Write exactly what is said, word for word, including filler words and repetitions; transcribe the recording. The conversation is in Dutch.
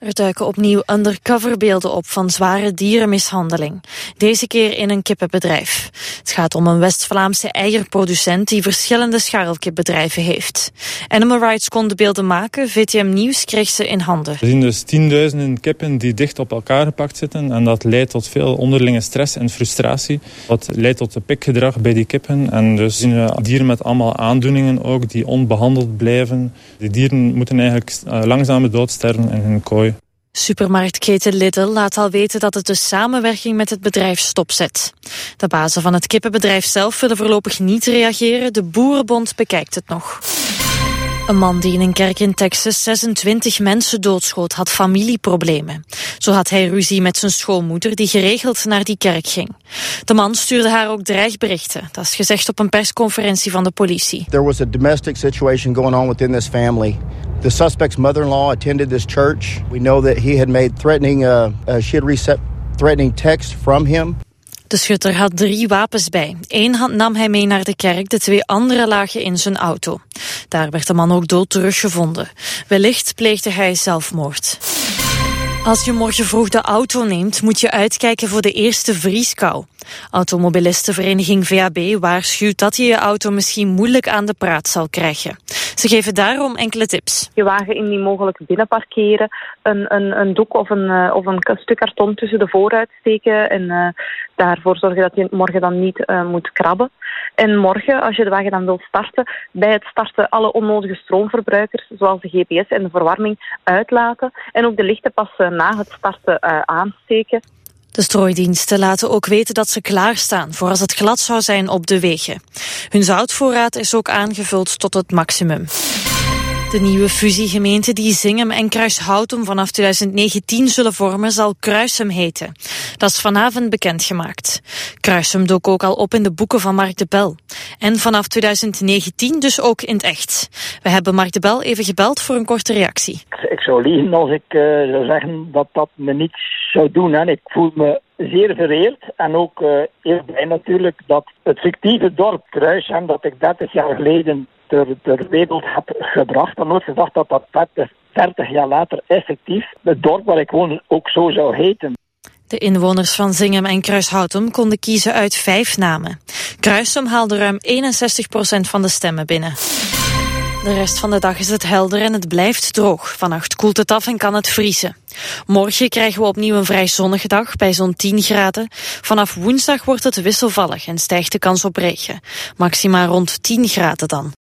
Er duiken opnieuw undercoverbeelden op van zware dierenmishandeling. Deze keer in een kippenbedrijf. Het gaat om een West-Vlaamse eierproducent die verschillende scharrelkipbedrijven heeft. Animal Rights kon de beelden maken, V T M Nieuws kreeg ze in handen. We zien dus tienduizenden kippen die dicht op elkaar gepakt zitten en dat leidt tot veel onderlinge stress en frustratie. Dat leidt tot pikgedrag bij die kippen en dus zien we dieren met allemaal aandoeningen ook die onbehandeld blijven. Die dieren moeten eigenlijk langzaam doodsterven in hun kooi. Supermarktketen Lidl laat al weten dat het de samenwerking met het bedrijf stopzet. De bazen van het kippenbedrijf zelf willen voorlopig niet reageren. De Boerenbond bekijkt het nog. Een man die in een kerk in Texas zesentwintig mensen doodschoot had familieproblemen. Zo had hij ruzie met zijn schoonmoeder die geregeld naar die kerk ging. De man stuurde haar ook dreigberichten. Dat is gezegd op een persconferentie van de politie. There was a domestic situation going on within this family. The suspect's mother-in-law attended this church. We know that he had made threatening, uh, uh, she had received threatening text from him. De schutter had drie wapens bij. Eén nam hij mee naar de kerk, de twee andere lagen in zijn auto. Daar werd de man ook dood teruggevonden. Wellicht pleegde hij zelfmoord. Als je morgen vroeg de auto neemt, moet je uitkijken voor de eerste vrieskou. Automobilistenvereniging V A B waarschuwt dat je je auto misschien moeilijk aan de praat zal krijgen. Ze geven daarom enkele tips. Je wagen indien mogelijk binnen parkeren, een, een, een doek of een, uh, of een stuk karton tussen de voorruit steken en uh, daarvoor zorgen dat je morgen dan niet uh, moet krabben. En morgen, als je de wagen dan wilt starten, bij het starten alle onnodige stroomverbruikers, zoals de G P S en de verwarming, uitlaten. En ook de lichten pas uh, na het starten uh, aansteken. De strooidiensten laten ook weten dat ze klaarstaan voor als het glad zou zijn op de wegen. Hun zoutvoorraad is ook aangevuld tot het maximum. De nieuwe fusiegemeente die Zingem en Kruishouten vanaf twintig negentien zullen vormen zal Kruisum heten. Dat is vanavond bekendgemaakt. Kruisum dook ook al op in de boeken van Mark de Bel. En vanaf twintig negentien dus ook in het echt. We hebben Mark de Bel even gebeld voor een korte reactie. Ik zou liegen als ik uh, zou zeggen dat dat me niets zou doen. Hè. Ik voel me zeer vereerd en ook uh, heel blij natuurlijk dat het fictieve dorp Kruisum, dat ik dertig jaar geleden ter, ter wereld heb gebracht. Dan nooit gedacht dat dat dertig jaar later effectief het dorp waar ik woon ook zo zou heten. De inwoners van Zingem en Kruishouten konden kiezen uit vijf namen. Kruisum haalde ruim eenenzestig procent van de stemmen binnen. De rest van de dag is het helder en het blijft droog. Vannacht koelt het af en kan het vriezen. Morgen krijgen we opnieuw een vrij zonnige dag bij zo'n tien graden. Vanaf woensdag wordt het wisselvallig en stijgt de kans op regen. Maxima rond tien graden dan.